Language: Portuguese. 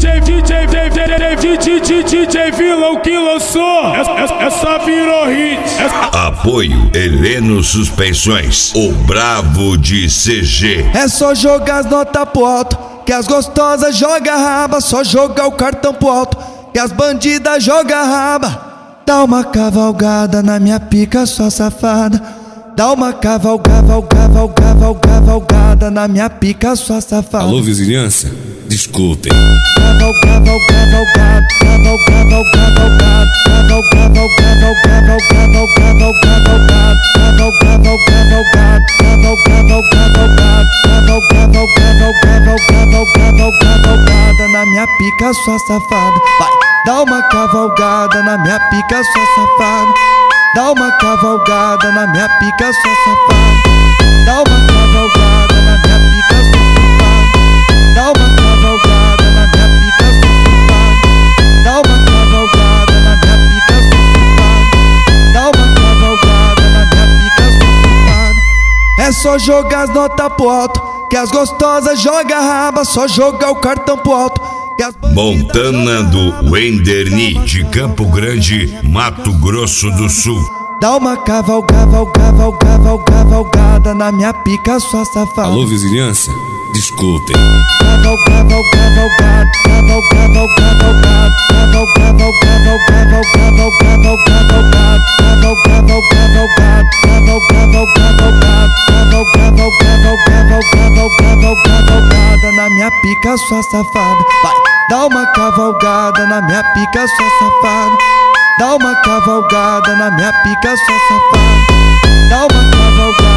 DJ Vilão que lançou, essa virou hit. Apoio Heleno Suspensões, o bravo de CG. É só jogar as notas pro alto, que as gostosas joga raba. Só jogar o cartão pro alto, que as bandidas joga raba. Dá uma cavalgada na minha pica, sua safada. Dá uma cavalgada na minha pica, sua safada. Alô, vizinhança? Desculpem. Na minha pica, sua safada. Vai, dá uma cavalgada na minha pica, sua safada. Dá uma cavalgada na minha pica, sua safada. Dá uma cavalgada na minha pica, sua safada. Dá uma cavalgada na minha pica, sua safada. Dá uma cavalgada na minha pica, sua safada. Dá uma cavalgada na minha pica, sua safada. É só jogar as notas pro alto, que as gostosas joga raba. Só jogar o cartão pro alto. Montana do Wenderni, de Campo Grande, Mato Grosso do Sul. Dá uma cavalgada na minha pica, sua safada. Alô, vizinhança? Desculpem. Na minha pica, sua safada. Vai, dá uma cavalgada na minha pica, sua safada. Dá uma cavalgada na minha pica, sua safada. Dá uma cavalgada.